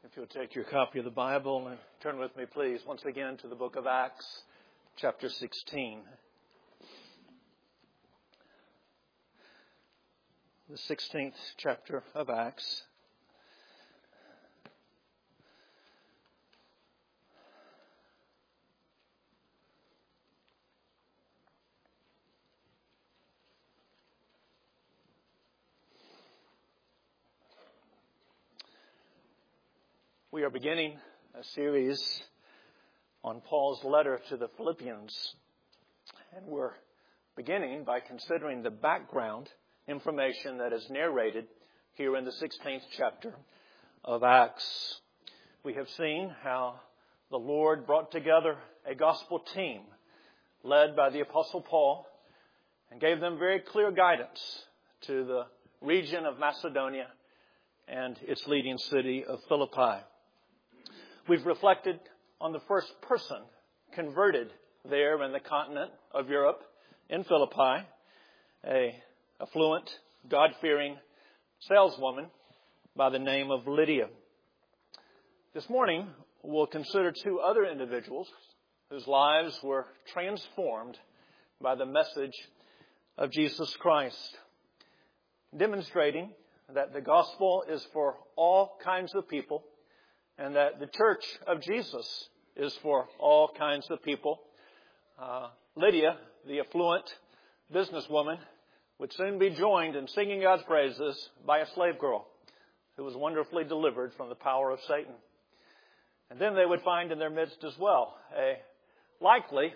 If you'll take your copy of the Bible and turn with me, please, once again to the book of Acts, chapter 16. The 16th chapter of Acts. We are beginning a series on Paul's letter to the Philippians, and we're beginning by considering the background information that is narrated here in the 16th chapter of Acts. We have seen how the Lord brought together a gospel team led by the Apostle Paul and gave them very clear guidance to the region of Macedonia and its leading city of Philippi. We've reflected on the first person converted there in the continent of Europe, in Philippi, an affluent, God-fearing saleswoman by the name of Lydia. This morning, we'll consider two other individuals whose lives were transformed by the message of Jesus Christ, demonstrating that the gospel is for all kinds of people, and that the church of Jesus is for all kinds of people. Lydia, the affluent businesswoman, would soon be joined in singing God's praises by a slave girl who was wonderfully delivered from the power of Satan. And then they would find in their midst as well a likely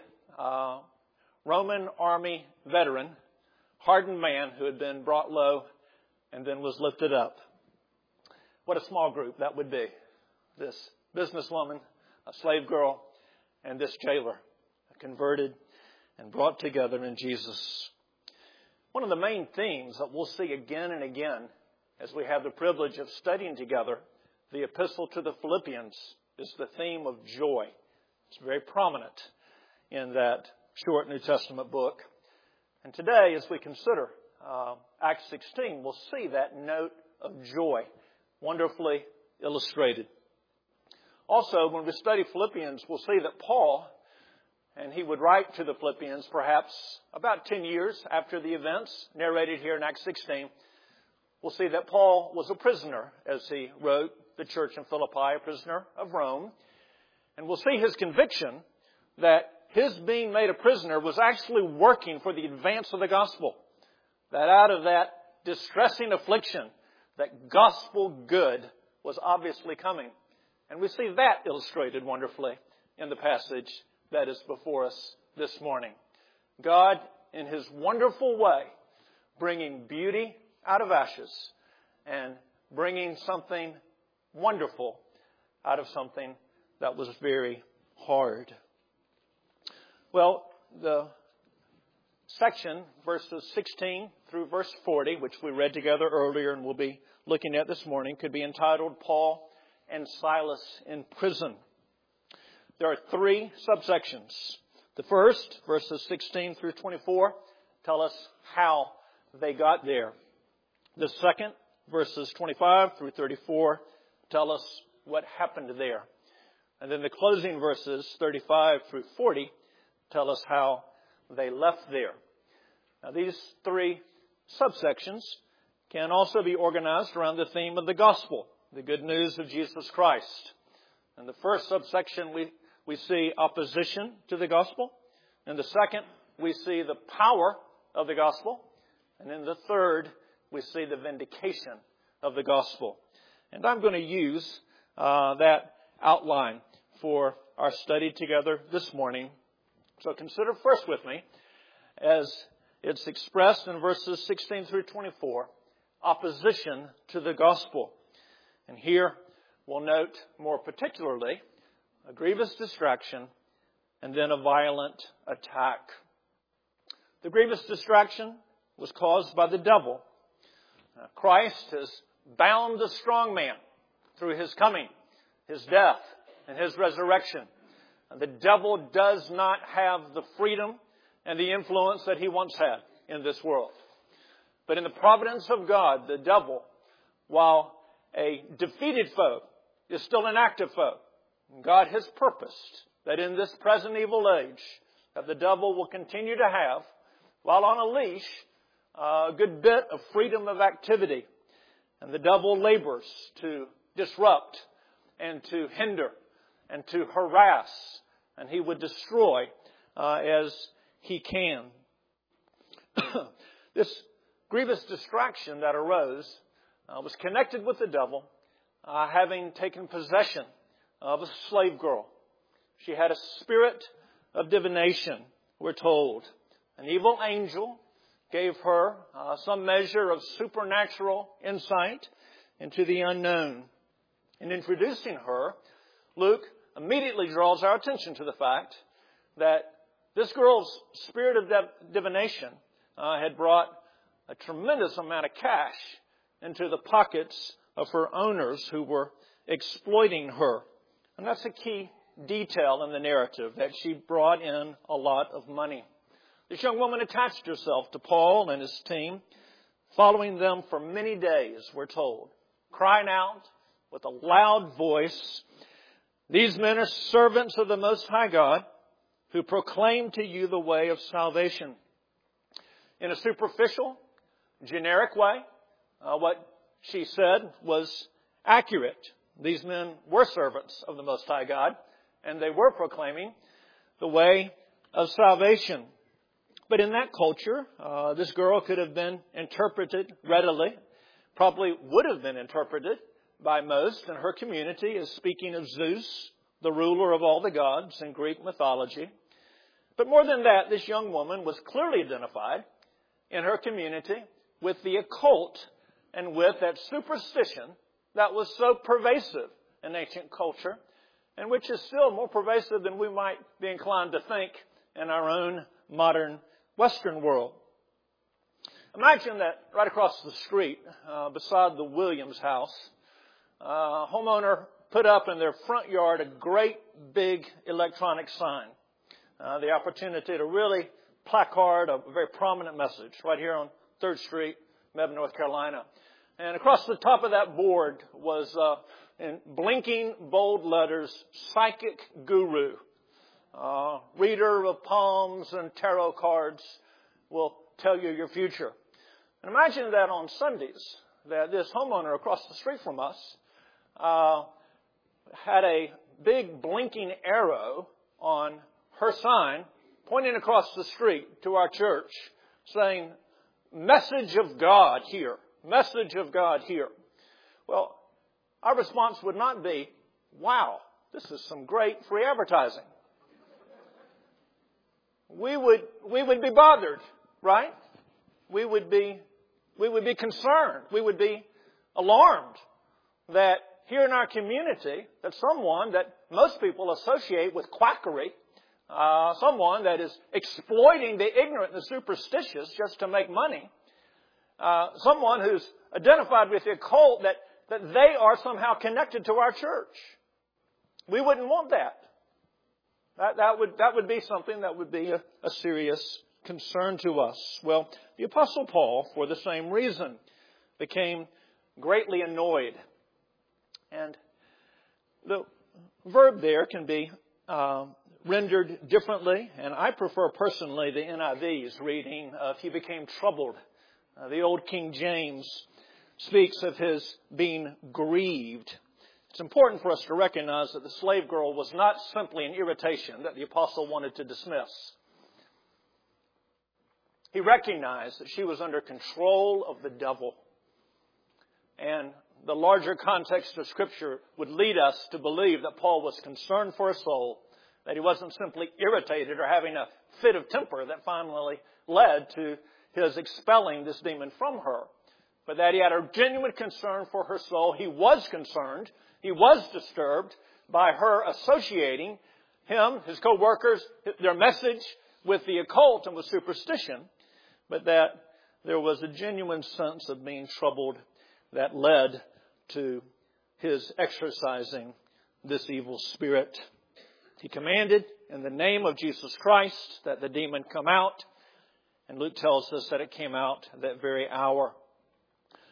Roman army veteran, hardened man who had been brought low and then was lifted up. What a small group that would be. This businesswoman, a slave girl, and this jailer, converted and brought together in Jesus. One of the main themes that we'll see again and again as we have the privilege of studying together the epistle to the Philippians is the theme of joy. It's very prominent in that short New Testament book. And today, as we consider Acts 16, we'll see that note of joy wonderfully illustrated. Also, when we study Philippians, we'll see that Paul, and he would write to the Philippians perhaps about 10 years after the events narrated here in Acts 16, we'll see that Paul was a prisoner as he wrote the church in Philippi, a prisoner of Rome. And we'll see his conviction that his being made a prisoner was actually working for the advance of the gospel. That out of that distressing affliction, that gospel good was obviously coming. And we see that illustrated wonderfully in the passage that is before us this morning. God, in His wonderful way, bringing beauty out of ashes and bringing something wonderful out of something that was very hard. Well, the section, verses 16 through verse 40, which we read together earlier and we'll be looking at this morning, could be entitled Paul and Silas in Prison. There are three subsections. The first, verses 16 through 24, tell us how they got there. The second, verses 25 through 34, tell us what happened there. And then the closing verses, 35 through 40, tell us how they left there. Now, these three subsections can also be organized around the theme of the gospel, the good news of Jesus Christ. In the first subsection, we see opposition to the gospel. In the second, we see the power of the gospel. And in the third, we see the vindication of the gospel. And I'm going to use that outline for our study together this morning. So consider first with me, as it's expressed in verses 16 through 24, opposition to the gospel. And here we'll note more particularly a grievous distraction and then a violent attack. The grievous distraction was caused by the devil. Christ has bound the strong man through His coming, His death, and His resurrection. And the devil does not have the freedom and the influence that he once had in this world. But in the providence of God, the devil, while a defeated foe, is still an active foe. God has purposed that in this present evil age that the devil will continue to have, while on a leash, a good bit of freedom of activity. And the devil labors to disrupt and to hinder and to harass, and he would destroy as he can. This grievous distraction that arose was connected with the devil having taken possession of a slave girl. She had a spirit of divination, we're told. An evil angel gave her some measure of supernatural insight into the unknown. In introducing her, Luke immediately draws our attention to the fact that this girl's spirit of divination had brought a tremendous amount of cash into the pockets of her owners who were exploiting her. And that's a key detail in the narrative, that she brought in a lot of money. This young woman attached herself to Paul and his team, following them for many days, we're told, crying out with a loud voice, "These men are servants of the Most High God, who proclaim to you the way of salvation." In a superficial, generic way, what she said was accurate. These men were servants of the Most High God, and they were proclaiming the way of salvation. But in that culture, this girl could have been interpreted readily, probably would have been interpreted by most in her community as speaking of Zeus, the ruler of all the gods in Greek mythology. But more than that, this young woman was clearly identified in her community with the occult and with that superstition that was so pervasive in ancient culture, and which is still more pervasive than we might be inclined to think in our own modern Western world. Imagine that right across the street, beside the Williams house, a homeowner put up in their front yard a great big electronic sign. The opportunity to really placard a very prominent message right here on 3rd Street, Mebane, North Carolina. And across the top of that board was, in blinking bold letters, "Psychic Guru." Reader of palms and tarot cards will tell you your future. And imagine that on Sundays, that this homeowner across the street from us had a big blinking arrow on her sign pointing across the street to our church saying, "Message of God here. Message of God here." Well, our response would not be, "Wow, this is some great free advertising." We would be bothered, right? We would be concerned. We would be alarmed that here in our community, that someone that most people associate with quackery, someone that is exploiting the ignorant and the superstitious just to make money, someone who's identified with the occult, that they are somehow connected to our church. We wouldn't want that. That would be something that would be a serious concern to us. Well, the Apostle Paul, for the same reason, became greatly annoyed. And the verb there can be rendered differently, and I prefer personally the NIV's reading of "he became troubled." The old King James speaks of his being grieved. It's important for us to recognize that the slave girl was not simply an irritation that the apostle wanted to dismiss. He recognized that she was under control of the devil. And the larger context of Scripture would lead us to believe that Paul was concerned for her soul, that he wasn't simply irritated or having a fit of temper that finally led to his expelling this demon from her, but that he had a genuine concern for her soul. He was concerned. He was disturbed by her associating him, his co-workers, their message with the occult and with superstition, but that there was a genuine sense of being troubled that led to his exorcising this evil spirit. He commanded in the name of Jesus Christ that the demon come out, and Luke tells us that it came out that very hour.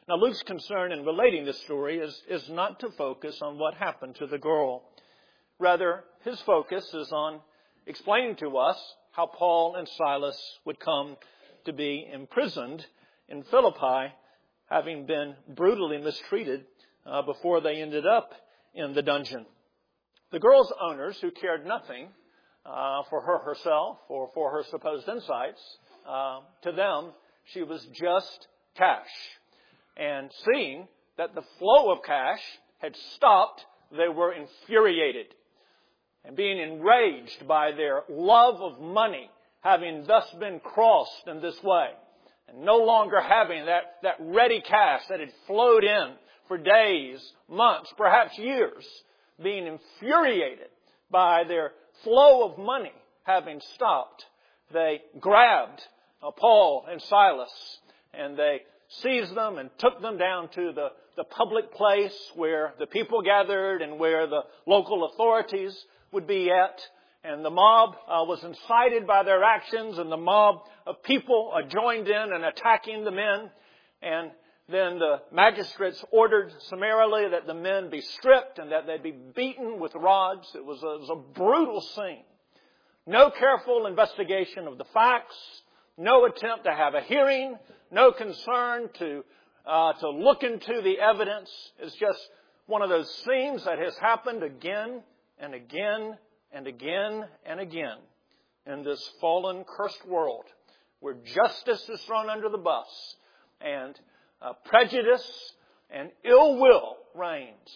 Now, Luke's concern in relating this story is not to focus on what happened to the girl. Rather, his focus is on explaining to us how Paul and Silas would come to be imprisoned in Philippi, having been brutally mistreated before they ended up in the dungeon. The girl's owners, who cared nothing for her herself or for her supposed insights, to them, she was just cash. And seeing that the flow of cash had stopped, they were infuriated. And being enraged by their love of money, having thus been crossed in this way, and no longer having that ready cash that had flowed in for days, months, perhaps years, being infuriated by their flow of money having stopped, they grabbed Paul and Silas, and they seized them and took them down to the public place where the people gathered and where the local authorities would be at. And the mob was incited by their actions, and the mob of people joined in and attacking the men. And then the magistrates ordered summarily that the men be stripped and that they be beaten with rods. It was a brutal scene. No careful investigation of the facts, no attempt to have a hearing, no concern to look into the evidence. It's just one of those scenes that has happened again and again and again and again in this fallen, cursed world, where justice is thrown under the bus and prejudice and ill will reigns.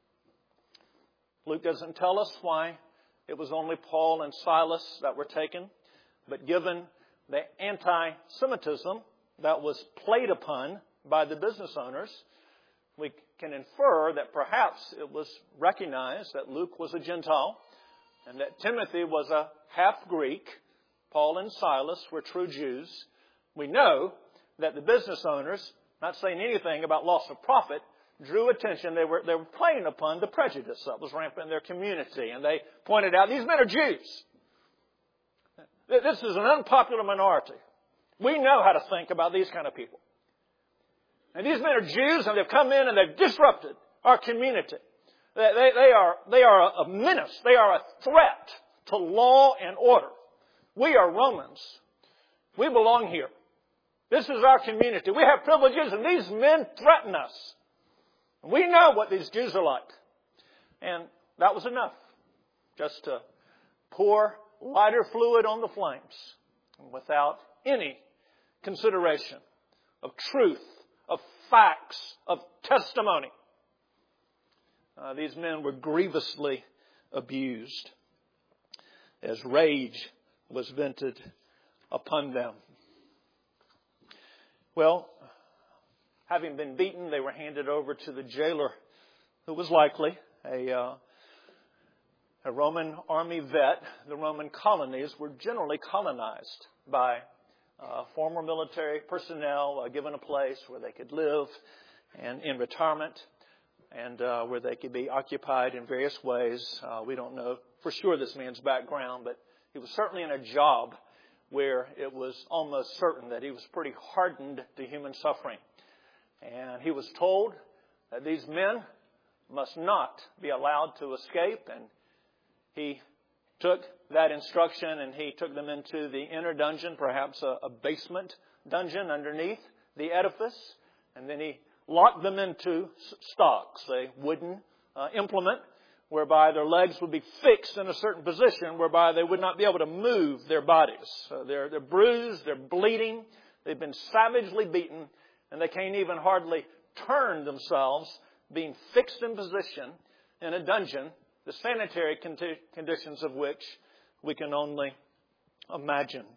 Luke doesn't tell us why it was only Paul and Silas that were taken, but given the anti-Semitism that was played upon by the business owners, we can infer that perhaps it was recognized that Luke was a Gentile and that Timothy was a half-Greek. Paul and Silas were true Jews. We know that the business owners, not saying anything about loss of profit, drew attention. They were playing upon the prejudice that was rampant in their community. And they pointed out, these men are Jews. This is an unpopular minority. We know how to think about these kind of people. And these men are Jews, and they've come in and they've disrupted our community. They are a menace. They are a threat to law and order. We are Romans. We belong here. This is our community. We have privileges, and these men threaten us. We know what these Jews are like. And that was enough just to pour lighter fluid on the flames without any consideration of truth, of facts, of testimony. These men were grievously abused as rage was vented upon them. Well, having been beaten, they were handed over to the jailer, who was likely a Roman army vet. The Roman colonies were generally colonized by former military personnel given a place where they could live and in retirement, and where they could be occupied in various ways. We don't know for sure this man's background, but he was certainly in a job where it was almost certain that he was pretty hardened to human suffering. And he was told that these men must not be allowed to escape. And he took that instruction and he took them into the inner dungeon, perhaps a basement dungeon underneath the edifice. And then he locked them into stocks, a wooden implement, whereby their legs would be fixed in a certain position, whereby they would not be able to move their bodies. They're bruised, they're bleeding, they've been savagely beaten, and they can't even hardly turn themselves, being fixed in position in a dungeon, the sanitary conditions of which we can only imagine.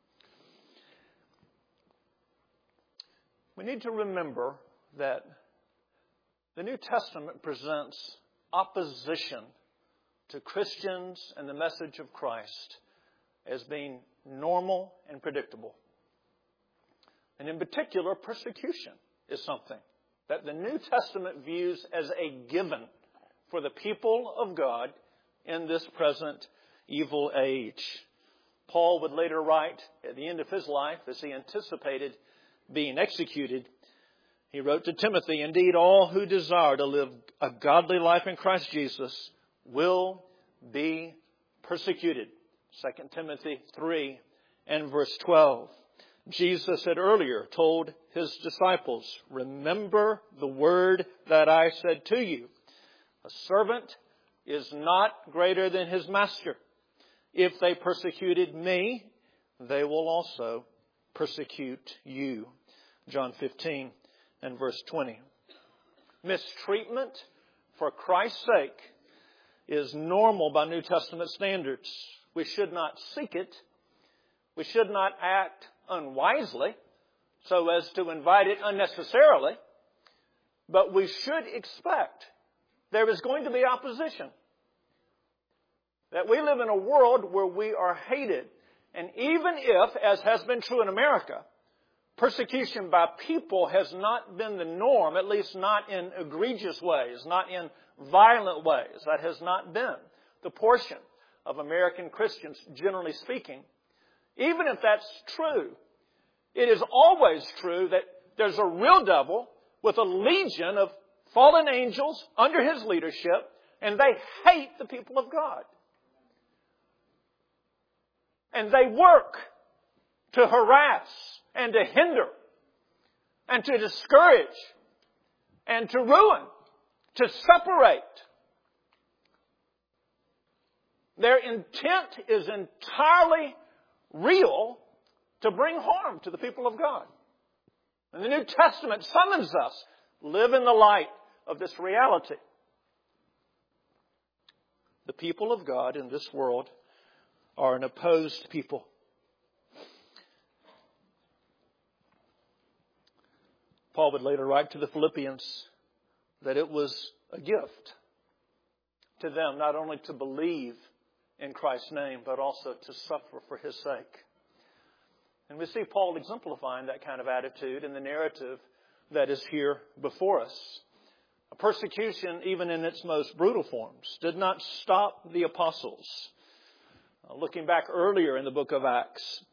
We need to remember that the New Testament presents opposition to Christians and the message of Christ as being normal and predictable. And in particular, persecution is something that the New Testament views as a given for the people of God in this present evil age. Paul would later write at the end of his life, as he anticipated being executed, He wrote to Timothy, "Indeed, all who desire to live a godly life in Christ Jesus will be persecuted." 2 Timothy 3 and verse 12. Jesus had earlier told His disciples, "Remember the word that I said to you. A servant is not greater than his master. If they persecuted me, they will also persecute you." John 15 and verse 20. Mistreatment for Christ's sake is normal by New Testament standards. We should not seek it. We should not act unwisely so as to invite it unnecessarily. But we should expect there is going to be opposition. That we live in a world where we are hated. And even if, as has been true in America, persecution by people has not been the norm, at least not in egregious ways, not in violent ways. That has not been the portion of American Christians, generally speaking. Even if that's true, it is always true that there's a real devil with a legion of fallen angels under his leadership, and they hate the people of God. And they work to harass and to hinder and to discourage and to ruin, to separate. Their intent is entirely real to bring harm to the people of God. And the New Testament summons us, live in the light of this reality. The people of God in this world are an opposed people. Paul would later write to the Philippians that it was a gift to them not only to believe in Christ's name, but also to suffer for His sake. And we see Paul exemplifying that kind of attitude in the narrative that is here before us. A persecution, even in its most brutal forms, did not stop the apostles. Looking back earlier in the book of Acts,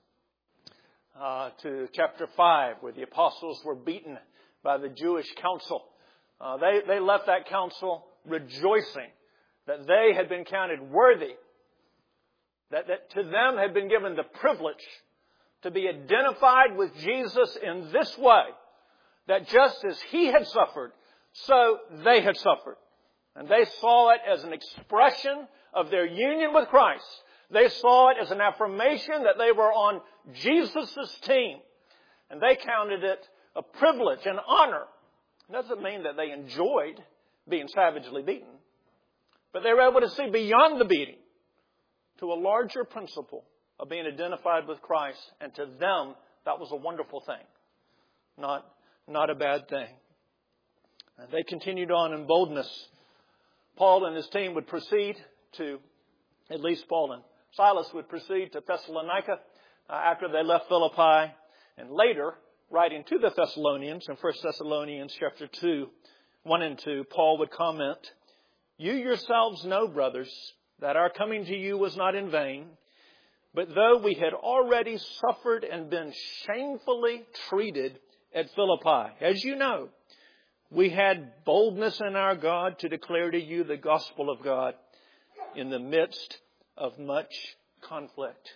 to chapter 5, where the apostles were beaten by the Jewish council. They left that council rejoicing that they had been counted worthy, that to them had been given the privilege to be identified with Jesus in this way, that just as He had suffered, so they had suffered. And they saw it as an expression of their union with Christ. They saw it as an affirmation that they were on Jesus' team. And they counted it a privilege and honor. It doesn't mean that they enjoyed being savagely beaten. But they were able to see beyond the beating to a larger principle of being identified with Christ. And to them, that was a wonderful thing. Not a bad thing. And they continued on in boldness. Paul and his team would proceed to, at least Paul and Silas would proceed to Thessalonica after they left Philippi. And later, writing to the Thessalonians in 1 Thessalonians chapter 2, 1 and 2, Paul would comment, "You yourselves know, brothers, that our coming to you was not in vain. But though we had already suffered and been shamefully treated at Philippi, as you know, we had boldness in our God to declare to you the gospel of God in the midst of much conflict."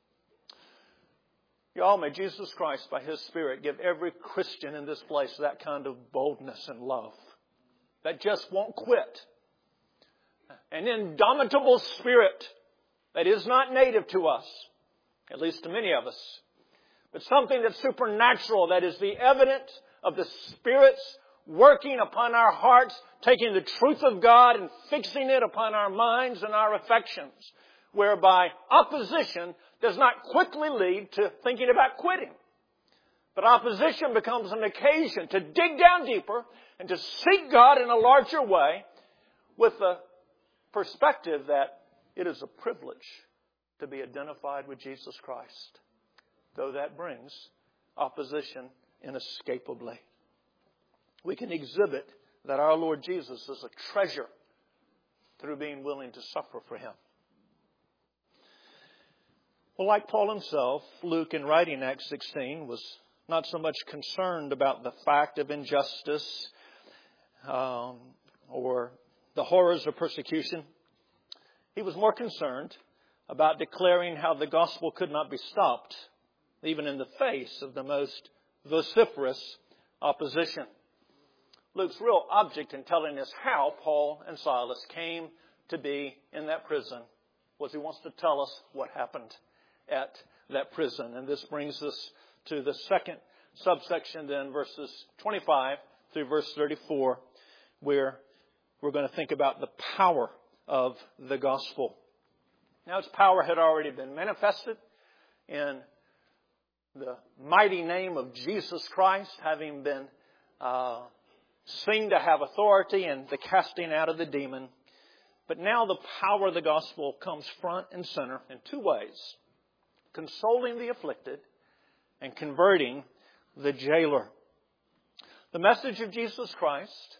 Y'all, may Jesus Christ, by His Spirit, give every Christian in this place that kind of boldness and love that just won't quit. An indomitable spirit that is not native to us, at least to many of us, but something that's supernatural, that is the evidence of the Spirit's working upon our hearts, taking the truth of God and fixing it upon our minds and our affections, whereby opposition does not quickly lead to thinking about quitting. But opposition becomes an occasion to dig down deeper and to seek God in a larger way with the perspective that it is a privilege to be identified with Jesus Christ, though that brings opposition inescapably. We can exhibit that our Lord Jesus is a treasure through being willing to suffer for Him. Well, like Paul himself, Luke, in writing Acts 16, was not so much concerned about the fact of injustice or the horrors of persecution. He was more concerned about declaring how the gospel could not be stopped, even in the face of the most vociferous opposition. Luke's real object in telling us how Paul and Silas came to be in that prison was he wants to tell us what happened at that prison. And this brings us to the second subsection then, verses 25 through verse 34, where we're going to think about the power of the gospel. Now, its power had already been manifested in the mighty name of Jesus Christ, having been seen to have authority in the casting out of the demon. But now the power of the gospel comes front and center in two ways: consoling the afflicted and converting the jailer. The message of Jesus Christ,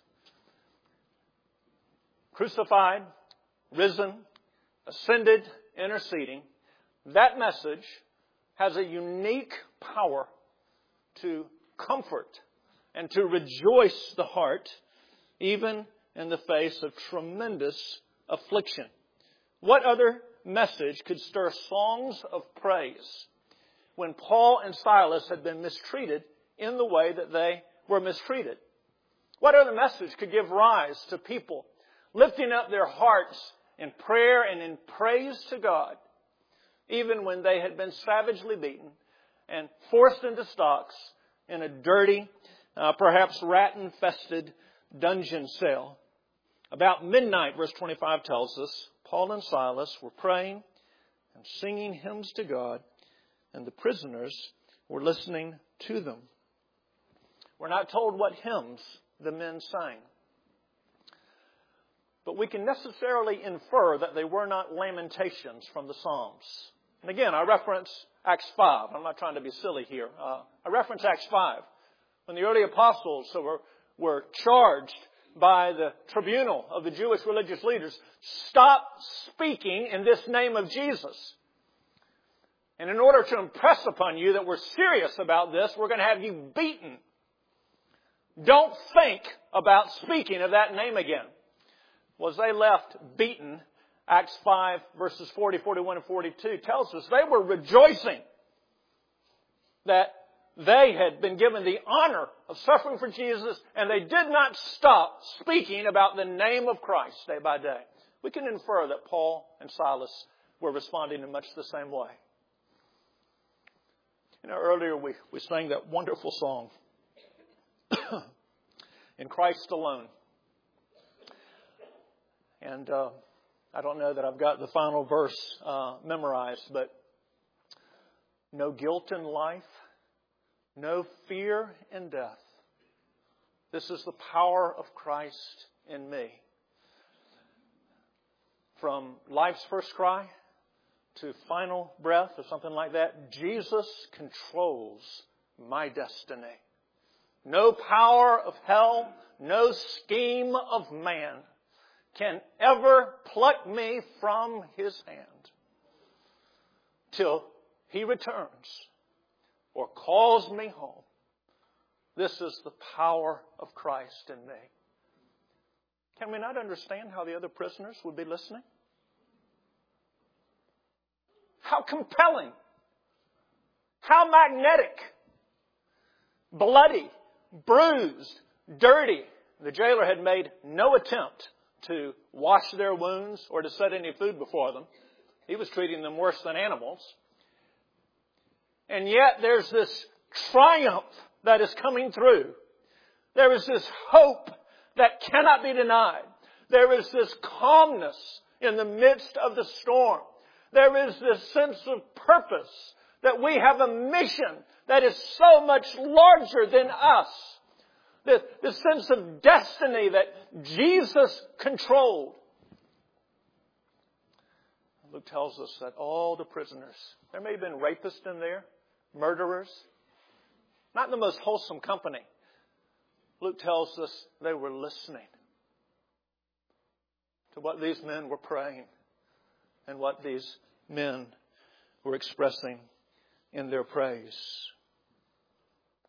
crucified, risen, ascended, interceding, that message has a unique power to comfort and to rejoice the heart, even in the face of tremendous affliction. What other message could stir songs of praise when Paul and Silas had been mistreated in the way that they were mistreated? What other message could give rise to people lifting up their hearts in prayer and in praise to God, even when they had been savagely beaten and forced into stocks in a dirty, perhaps rat-infested dungeon cell? About midnight, verse 25 tells us, Paul and Silas were praying and singing hymns to God, and the prisoners were listening to them. We're not told what hymns the men sang, but we can necessarily infer that they were not lamentations from the Psalms. And again, I reference Acts 5. I'm not trying to be silly here. I reference Acts 5. When the early apostles were charged by the tribunal of the Jewish religious leaders, stop speaking in this name of Jesus. And in order to impress upon you that we're serious about this, we're going to have you beaten. Don't think about speaking of that name again. Well, as they left beaten, Acts 5 verses 40, 41, and 42 tells us they were rejoicing that they had been given the honor of suffering for Jesus, and they did not stop speaking about the name of Christ day by day. We can infer that Paul and Silas were responding in much the same way. You know, earlier we sang that wonderful song, In Christ Alone. And I don't know that I've got the final verse memorized, but no guilt in life, no fear in death. This is the power of Christ in me. From life's first cry to final breath or something like that, Jesus controls my destiny. No power of hell, no scheme of man can ever pluck me from His hand till He returns or calls me home. This is the power of Christ in me. Can we not understand how the other prisoners would be listening? How compelling, how magnetic, bloody, bruised, dirty. The jailer had made no attempt to wash their wounds or to set any food before them. He was treating them worse than animals. And yet there's this triumph that is coming through. There is this hope that cannot be denied. There is this calmness in the midst of the storm. There is this sense of purpose that we have a mission that is so much larger than us. The sense of destiny that Jesus controlled. Luke tells us that all the prisoners, there may have been rapists in there, murderers, not in the most wholesome company. Luke tells us they were listening to what these men were praying and what these men were expressing in their praise.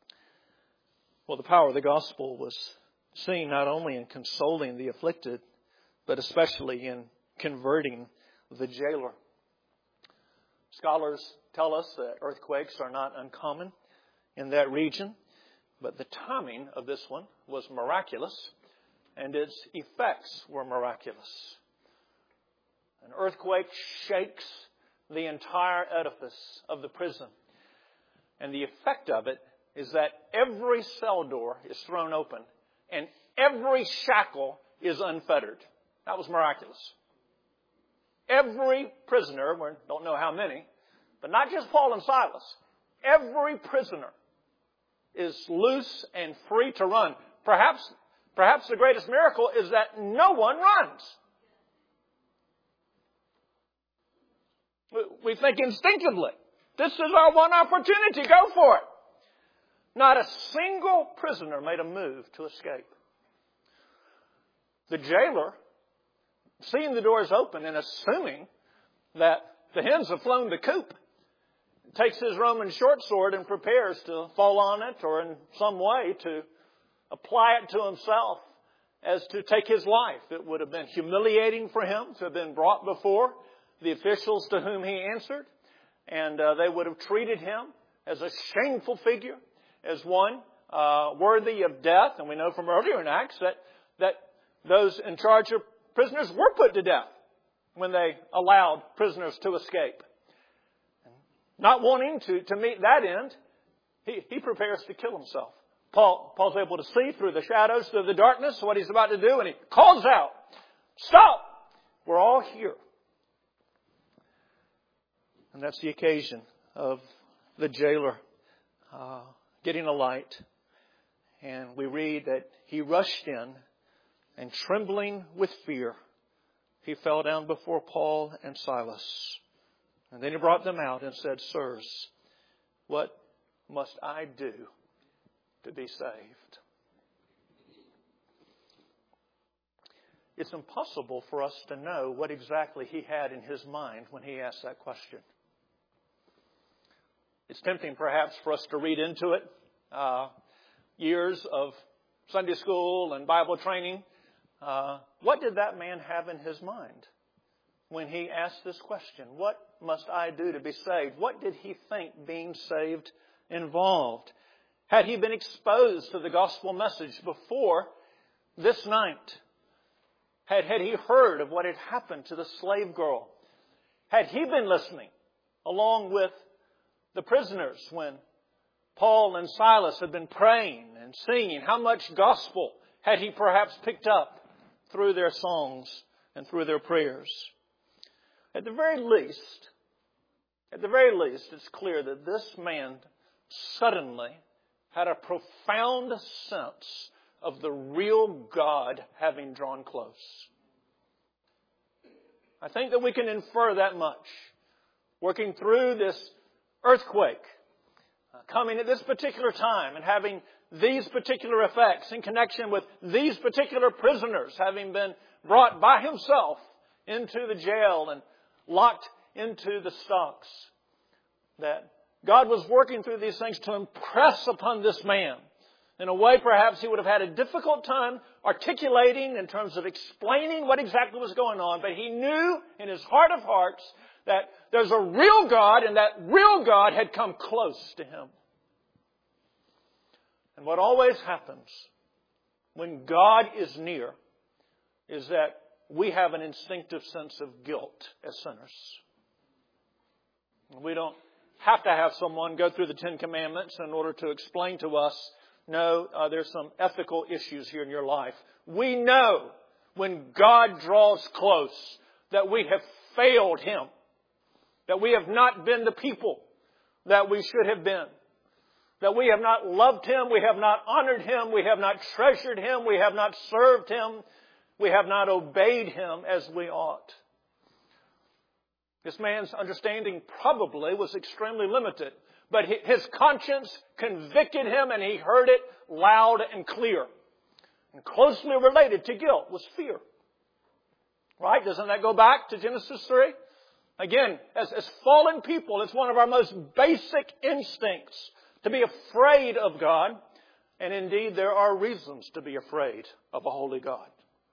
Well, the power of the gospel was seen not only in consoling the afflicted, but especially in converting the jailer. Scholars tell us that earthquakes are not uncommon in that region, but the timing of this one was miraculous, and its effects were miraculous. An earthquake shakes the entire edifice of the prison, and the effect of it is that every cell door is thrown open, and every shackle is unfettered. That was miraculous. Every prisoner, we don't know how many, but not just Paul and Silas, every prisoner is loose and free to run. Perhaps the greatest miracle is that no one runs. We think instinctively, this is our one opportunity, go for it. Not a single prisoner made a move to escape. The jailer, seeing the doors open and assuming that the hens have flown the coop, takes his Roman short sword and prepares to fall on it or in some way to apply it to himself as to take his life. It would have been humiliating for him to have been brought before the officials to whom he answered, and they would have treated him as a shameful figure, as one worthy of death. And we know from earlier in Acts that those in charge of prisoners were put to death when they allowed prisoners to escape. Not wanting to meet that end, he prepares to kill himself. Paul's able to see through the shadows, through the darkness, what he's about to do, and he calls out, "Stop! We're all here." And that's the occasion of the jailer getting a light. And we read that he rushed in, and trembling with fear, he fell down before Paul and Silas. And then he brought them out and said, "Sirs, what must I do to be saved?" It's impossible for us to know what exactly he had in his mind when he asked that question. It's tempting perhaps for us to read into it years of Sunday school and Bible training. What did that man have in his mind when he asked this question? What must I do to be saved? What did he think being saved involved? Had he been exposed to the gospel message before this night? Had he heard of what had happened to the slave girl? Had he been listening along with the prisoners when Paul and Silas had been praying and singing? How much gospel had he perhaps picked up through their songs and through their prayers? At the very least, it's clear that this man suddenly had a profound sense of the real God having drawn close. I think that we can infer that much. Working through this earthquake, coming at this particular time and having these particular effects in connection with these particular prisoners having been brought by himself into the jail and locked into the stocks, that God was working through these things to impress upon this man in a way perhaps he would have had a difficult time articulating in terms of explaining what exactly was going on. But he knew in his heart of hearts that there's a real God, and that real God had come close to him. And what always happens when God is near is that we have an instinctive sense of guilt as sinners. We don't have to have someone go through the Ten Commandments in order to explain to us, no, there's some ethical issues here in your life. We know when God draws close that we have failed Him, that we have not been the people that we should have been, that we have not loved Him, we have not honored Him, we have not treasured Him, we have not served Him, we have not obeyed Him as we ought. This man's understanding probably was extremely limited, but his conscience convicted him and he heard it loud and clear. And closely related to guilt was fear. Right? Doesn't that go back to Genesis 3? Again, as fallen people, it's one of our most basic instincts to be afraid of God, And indeed, there are reasons to be afraid of a holy God.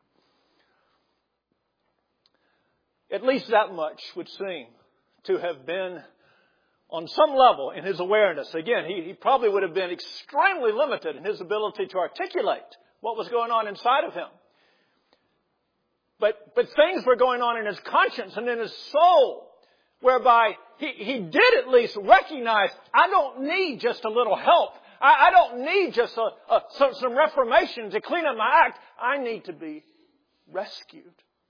At least that much would seem to have been on some level in his awareness. Again, he probably would have been extremely limited in his ability to articulate what was going on inside of him. But things were going on in his conscience and in his soul, whereby he did at least recognize, I don't need just a little help. I don't need just some reformation to clean up my act. I need to be rescued.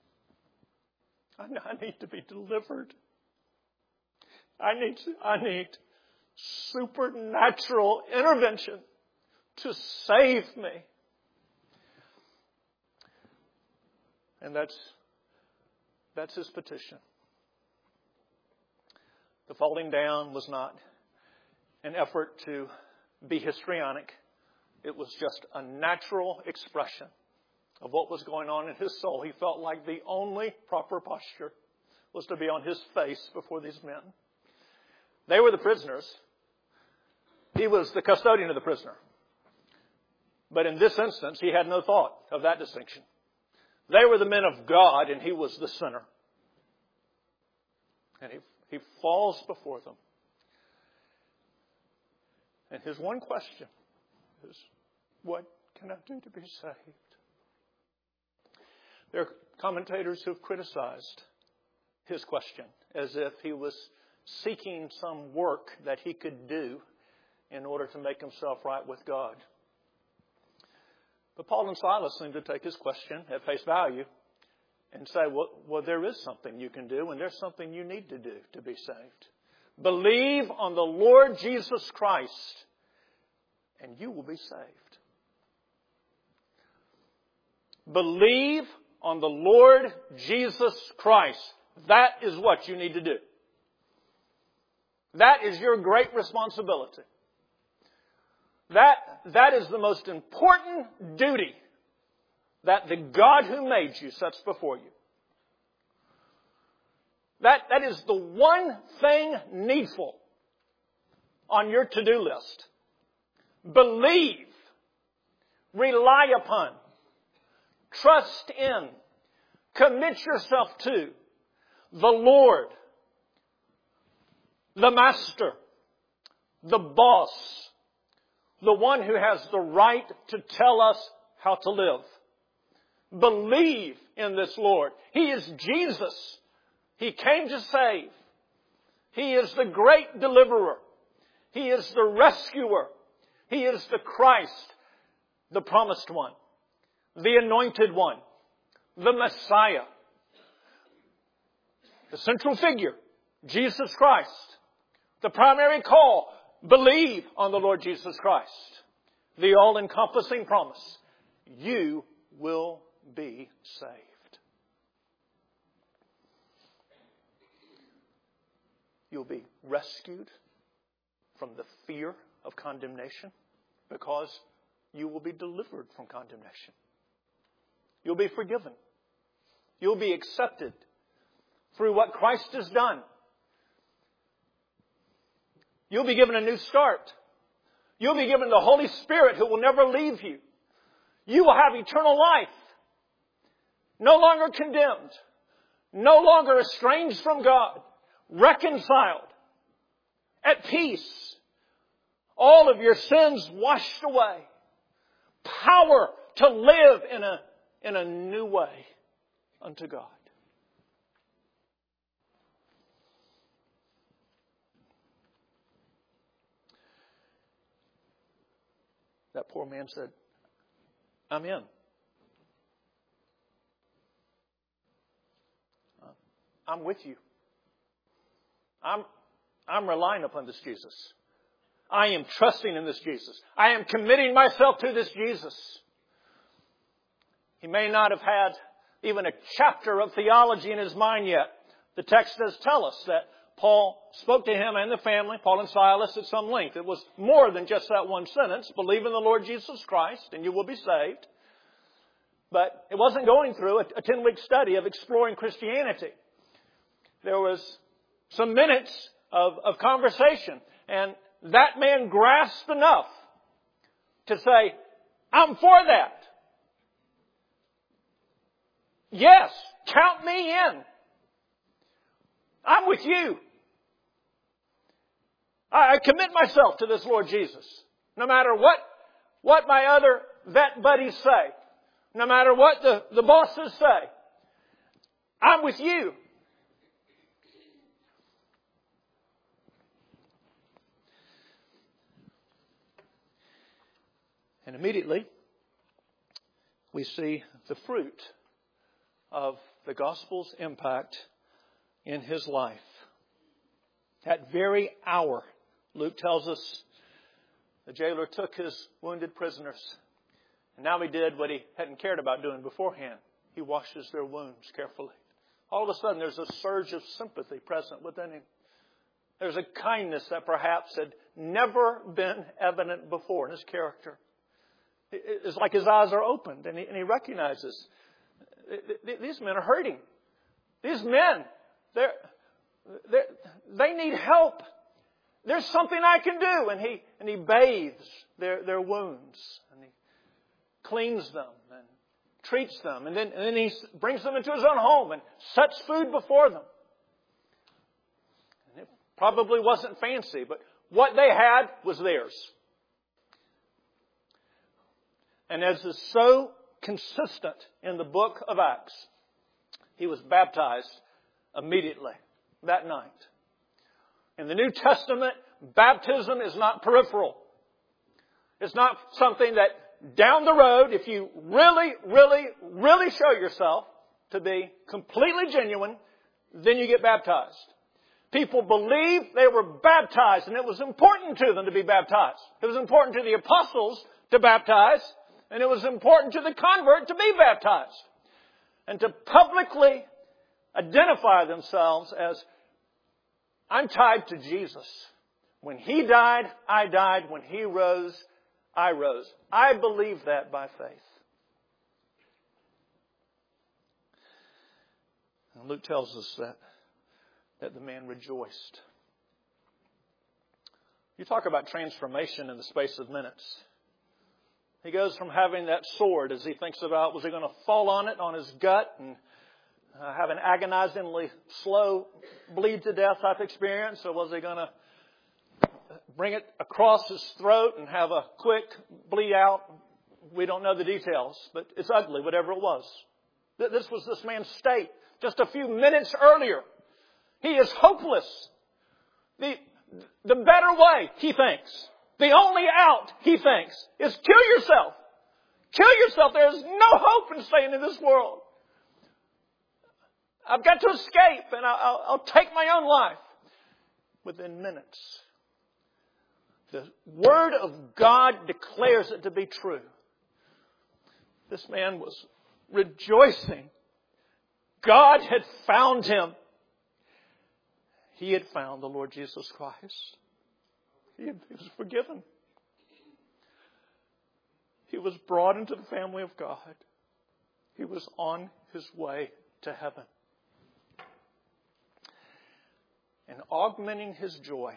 I need to be delivered. I need supernatural intervention to save me. And that's his petition. The falling down was not an effort to be histrionic. It was just a natural expression of what was going on in his soul. He felt like the only proper posture was to be on his face before these men. They were the prisoners. He was the custodian of the prisoner. But in this instance, he had no thought of that distinction. They were the men of God, and he was the sinner. And he falls before them. And his one question is, what can I do to be saved? There are commentators who have criticized his question as if he was seeking some work that he could do in order to make himself right with God. But Paul and Silas seem to take his question at face value and say, well, there is something you can do, and there's something you need to do to be saved. Believe on the Lord Jesus Christ, and you will be saved. Believe on the Lord Jesus Christ. That is what you need to do. That is your great responsibility. That is the most important duty that the God who made you sets before you. That is the one thing needful on your to-do list. Believe, rely upon, trust in, commit yourself to the Lord, the Master, the Boss, the one who has the right to tell us how to live. Believe in this Lord. He is Jesus. He came to save. He is the great deliverer. He is the rescuer. He is the Christ, the promised one, the anointed one, the Messiah. The central figure, Jesus Christ. The primary call, believe on the Lord Jesus Christ. The all-encompassing promise, you will be saved. You'll be rescued from the fear of condemnation because you will be delivered from condemnation. You'll be forgiven. You'll be accepted through what Christ has done. You'll be given a new start. You'll be given the Holy Spirit who will never leave you. You will have eternal life. No longer condemned. No longer estranged from God. Reconciled. At peace. All of your sins washed away. Power to live in a new way unto God. That poor man said, I'm in. I'm with you. I'm relying upon this Jesus. I am trusting in this Jesus. I am committing myself to this Jesus. He may not have had even a chapter of theology in his mind yet. The text does tell us that Paul spoke to him and the family, Paul and Silas, at some length. It was more than just that one sentence. Believe in the Lord Jesus Christ and you will be saved. But it wasn't going through a 10-week study of exploring Christianity. There was some minutes of conversation. And that man grasped enough to say, I'm for that. Yes, count me in. I'm with you. I commit myself to this Lord Jesus. No matter what my other vet buddies say. No matter what the bosses say. I'm with you. And immediately, we see the fruit of the gospel's impact in his life. That very hour, Luke tells us, the jailer took his wounded prisoners. And now he did what he hadn't cared about doing beforehand. He washes their wounds carefully. All of a sudden, there's a surge of sympathy present within him. There's a kindness that perhaps had never been evident before in his character. It's like his eyes are opened and he recognizes these men are hurting. These men, they need help. There's something I can do. And he bathes their wounds and he cleans them and treats them. And then he brings them into his own home and sets food before them. And it probably wasn't fancy, but what they had was theirs. And as is so consistent in the book of Acts, he was baptized immediately that night. In the New Testament, baptism is not peripheral. It's not something that down the road, if you really, really, really show yourself to be completely genuine, then you get baptized. People believed they were baptized, and it was important to them to be baptized. It was important to the apostles to baptize. And it was important to the convert to be baptized. And to publicly identify themselves as, I'm tied to Jesus. When He died, I died. When He rose, I rose. I believe that by faith. And Luke tells us that the man rejoiced. You talk about transformation in the space of minutes. He goes from having that sword as he thinks about, was he going to fall on it, on his gut, and have an agonizingly slow bleed to death type experience? Or was he going to bring it across his throat and have a quick bleed out? We don't know the details, but it's ugly, whatever it was. This was this man's state just a few minutes earlier. He is hopeless. The better way, he thinks, the only out, he thinks, is kill yourself. Kill yourself. There is no hope in staying in this world. I've got to escape and I'll take my own life. Within minutes, the Word of God declares it to be true. This man was rejoicing. God had found him. He had found the Lord Jesus Christ. He was forgiven. He was brought into the family of God. He was on his way to heaven. And augmenting his joy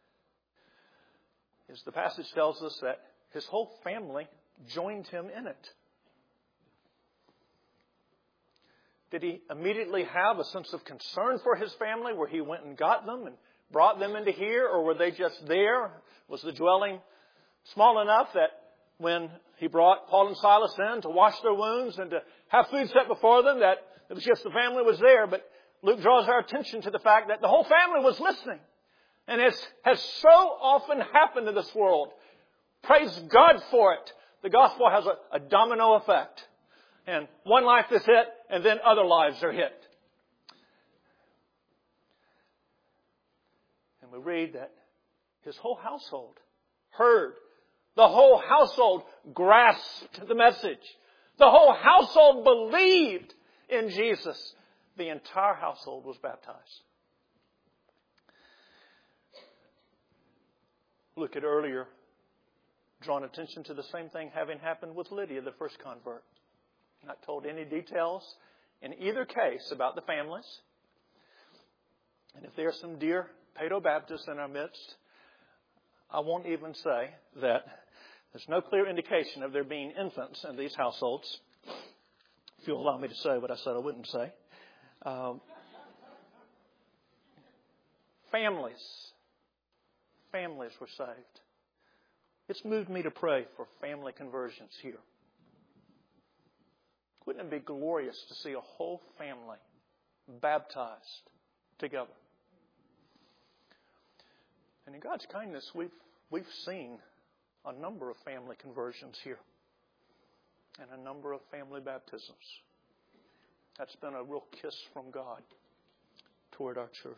is the passage tells us that his whole family joined him in it. Did he immediately have a sense of concern for his family where he went and got them and brought them into here, or were they just there? Was the dwelling small enough that when he brought Paul and Silas in to wash their wounds and to have food set before them, that it was just the family was there? But Luke draws our attention to the fact that the whole family was listening. And as has so often happened in this world, praise God for it, the gospel has a domino effect. And one life is hit, and then other lives are hit. We read that his whole household heard. The whole household grasped the message. The whole household believed in Jesus. The entire household was baptized. Luke had earlier drawn attention to the same thing having happened with Lydia, the first convert. Not told any details in either case about the families. And if there are some dear Paedo Baptists in our midst, I won't even say that There's no clear indication of there being infants in these households. If you'll allow me to say what I said I wouldn't say. Families were saved. It's moved me to pray for family conversions here. Wouldn't it be glorious to see a whole family baptized together? And in God's kindness, we've seen a number of family conversions here and a number of family baptisms. That's been a real kiss from God toward our church.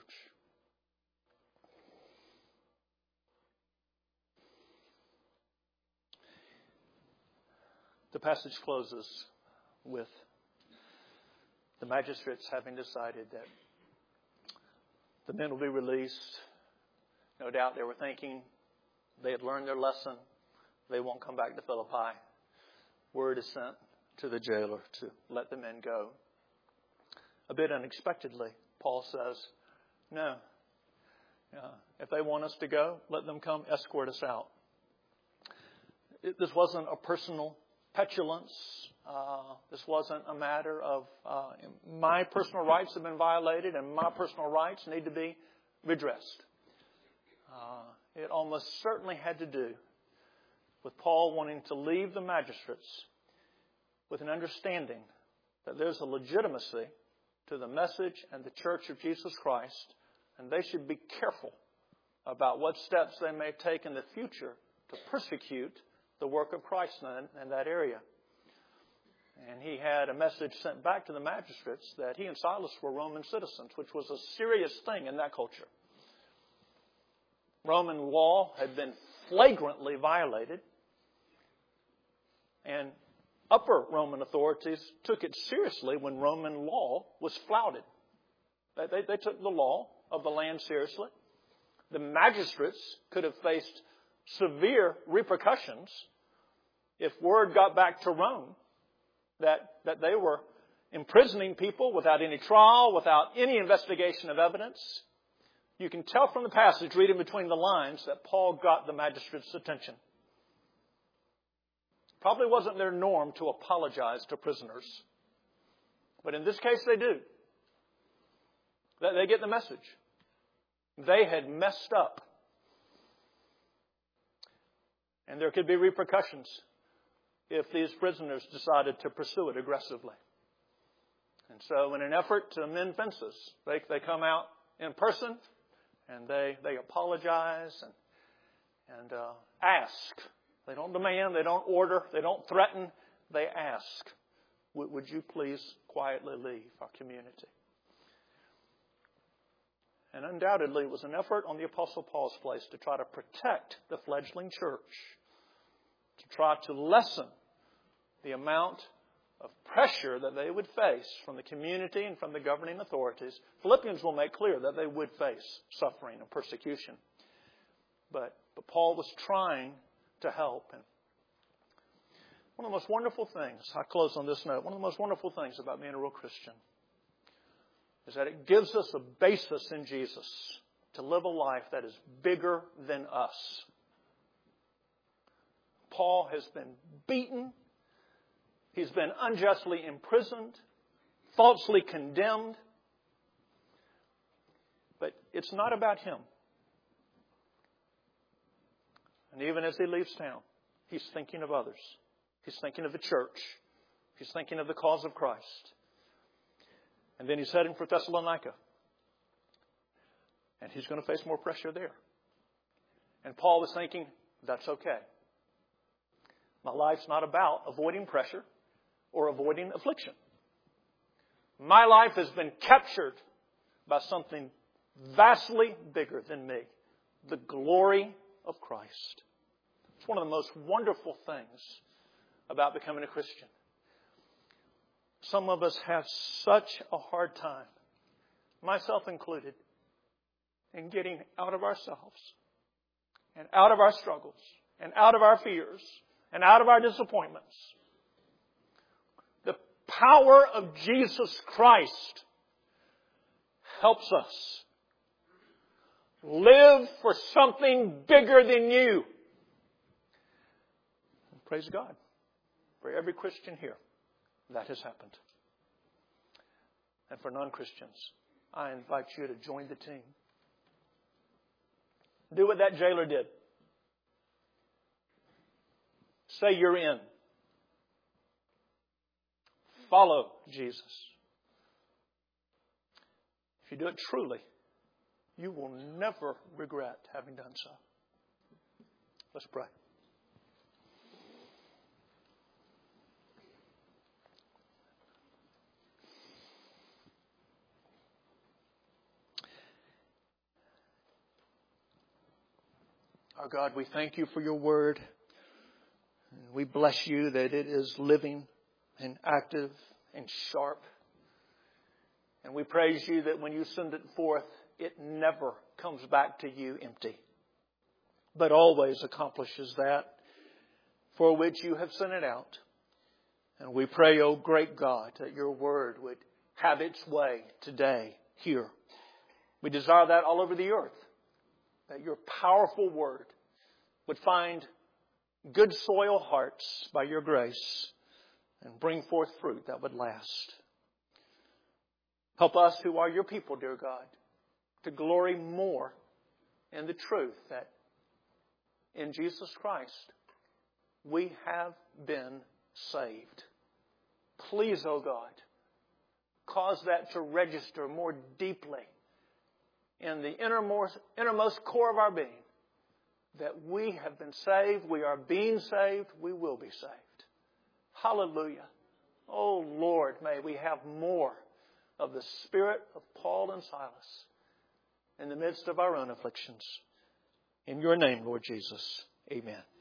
The passage closes with the magistrates having decided that the men will be released. No doubt they were thinking they had learned their lesson. They won't come back to Philippi. Word is sent to the jailer to let the men go. A bit unexpectedly, Paul says, no. If they want us to go, let them come escort us out. This wasn't a personal petulance. This wasn't a matter of my personal rights have been violated and my personal rights need to be redressed. It almost certainly had to do with Paul wanting to leave the magistrates with an understanding that there's a legitimacy to the message and the church of Jesus Christ, and they should be careful about what steps they may take in the future to persecute the work of Christ in that area. And he had a message sent back to the magistrates that he and Silas were Roman citizens, which was a serious thing in that culture. Roman law had been flagrantly violated, and upper Roman authorities took it seriously when Roman law was flouted. They took the law of the land seriously. The magistrates could have faced severe repercussions if word got back to Rome that they were imprisoning people without any trial, without any investigation of evidence. You can tell from the passage, reading between the lines, that Paul got the magistrates' attention. Probably wasn't their norm to apologize to prisoners. But in this case, they do. They get the message. They had messed up. And there could be repercussions if these prisoners decided to pursue it aggressively. And so in an effort to mend fences, they come out in person and they apologize and ask. They don't demand, they don't order, they don't threaten, they ask, would you please quietly leave our community? And undoubtedly it was an effort on the Apostle Paul's place to try to protect the fledgling church, to try to lessen the amount of pressure that they would face from the community and from the governing authorities. Philippians will make clear that they would face suffering and persecution. But Paul was trying to help. And one of the most wonderful things, I close on this note, one of the most wonderful things about being a real Christian is that it gives us a basis in Jesus to live a life that is bigger than us. Paul has been beaten. He's been unjustly imprisoned, falsely condemned. But it's not about him. And even as he leaves town, he's thinking of others. He's thinking of the church. He's thinking of the cause of Christ. And then he's heading for Thessalonica. And he's going to face more pressure there. And Paul was thinking, that's okay. My life's not about avoiding pressure or avoiding affliction. My life has been captured by something vastly bigger than me. The glory of Christ. It's one of the most wonderful things about becoming a Christian. Some of us have such a hard time, myself included, in getting out of ourselves and out of our struggles and out of our fears and out of our disappointments. The power of Jesus Christ helps us live for something bigger than you. Praise God. For every Christian here, that has happened. And for non-Christians, I invite you to join the team. Do what that jailer did. Say you're in. Follow Jesus. If you do it truly, you will never regret having done so. Let's pray. Our God, we thank you for your word. We bless you that it is living and active and sharp. And we praise you that when you send it forth, it never comes back to you empty, but always accomplishes that for which you have sent it out. And we pray, O great God, that your word would have its way today here. We desire that all over the earth, that your powerful word would find good soil hearts by your grace and bring forth fruit that would last. Help us who are your people, dear God, to glory more in the truth that in Jesus Christ we have been saved. Please, O God, cause that to register more deeply in the innermost core of our being, that we have been saved, we are being saved, we will be saved. Hallelujah. Oh Lord, may we have more of the spirit of Paul and Silas in the midst of our own afflictions. In your name, Lord Jesus, amen.